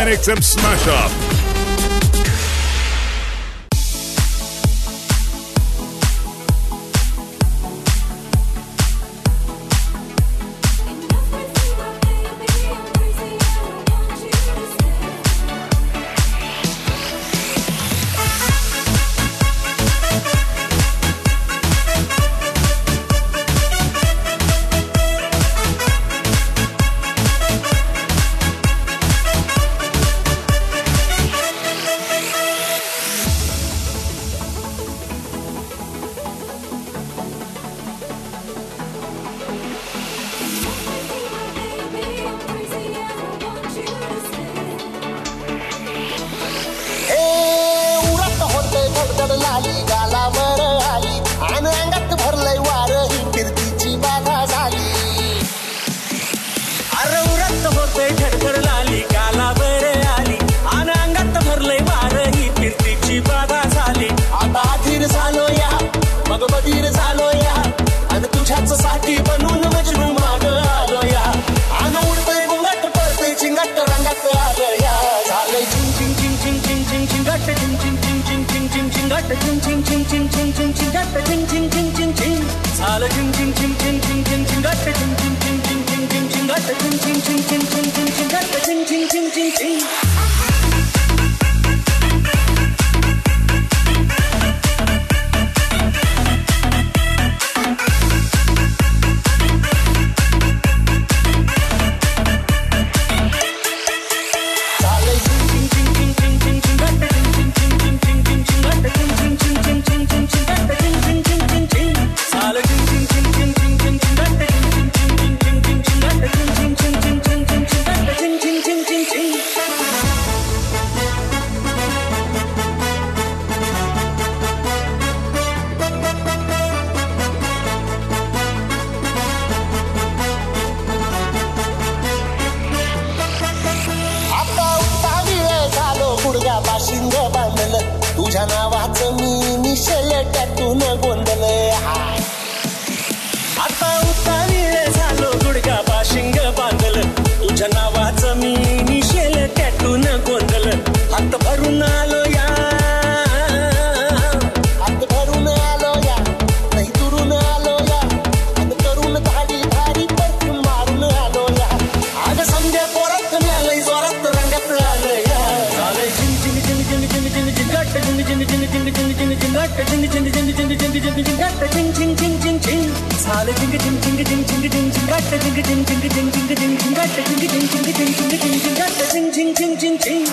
XM Smash Up. लाली गालावर आली आणि अंगात भरलंय वार ही कीर्तीची बाधा झाली. अरे उरत होते धडधड लाली गालावर आली आणि अंगात भरलंय वार ही कीर्तीची बाधा झाली. आता अधीर झालो या मग बधीर झालो या आणि तुझ्याच साठी बनून मजनू माग आलो या. आणि उडतंय गुंगाट पडतंय चिंगाट रंगात आलं या. झालंय चिंग चिंग चिंग चिंग चिंग चिंग चिंगाट चिंग चिंग चिंग चिंग चिंग चिंग चिंगाट चिंग चिंग चिंग चिंग चिंग चिंग चिंगाट चिंग चिंग चिंग चिंग चिंग झालं चिंग चिंग चिंग चिंग चिंग चिंग चिंगाट चिंग चिंग चिंग चिंग चिंग चिंग चिंगाट चिंग चिंग चिंग चिंग चिंग चिंग चिंगाट चिंग चिंग चिंग चिंग चिंग. शिंग बांधलं तुझ्या नावाचं मी निशल टॅटून गोंधलं. आता उतावीळ झालो गुडघा बाशिंग बांधलं तुझ्या नावाचं मी निशेल टॅटून गोंधलं. हात भरून आलो या हात भरून आलो या नाही दुरून आलो या आणि करून धाडी धाडी परतून मारून आलो या. आज समजा पोरात आलंय जोरात रंगात आलं या. झालंय चिंग चिंग चिंग चिंग चिंग चिंग चिंगाट चिंग चिंग चिंग चिंग चिंग चिंग चिंगाट चिंग चिंग चिंग चिंग चिंग चिंग चिंगाट चिंग चिंग चिंग चिंग चिंग झालं चिंग चिंग चिंग चिंग चिंग चिंग चिंगाट चिंग चिंग चिंग चिंग चिंग चिंग चिंगाट चिंग चिंग चिंग चिंग चिंग चिंग चिंगाट चिंग चिंग चिंग चिंग चिंग.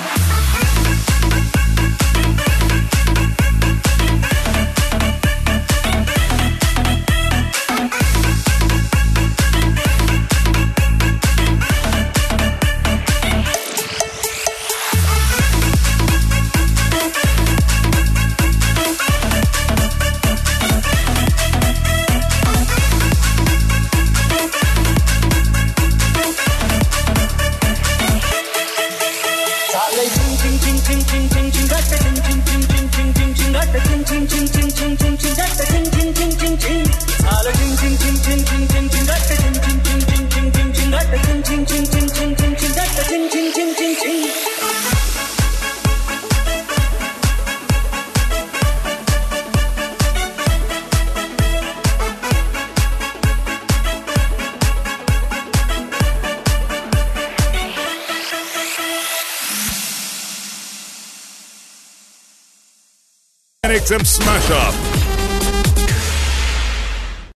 XM Smash Up.